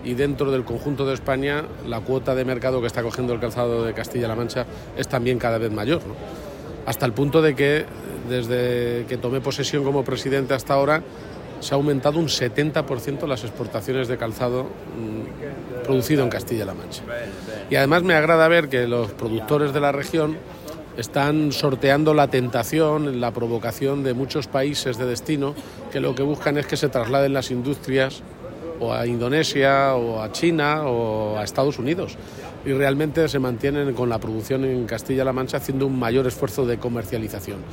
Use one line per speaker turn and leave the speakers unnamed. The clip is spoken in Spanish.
y dentro del conjunto de España la cuota de mercado que está cogiendo el calzado de Castilla-La Mancha es también cada vez mayor, ¿no? Hasta el punto de que desde que tomé posesión como presidente hasta ahora se ha aumentado un 70% las exportaciones de calzado producido en Castilla-La Mancha. Y además me agrada ver que los productores de la región están sorteando la tentación, la provocación de muchos países de destino que lo que buscan es que se trasladen las industrias o a Indonesia o a China o a Estados Unidos, y realmente se mantienen con la producción en Castilla-La Mancha haciendo un mayor esfuerzo de comercialización.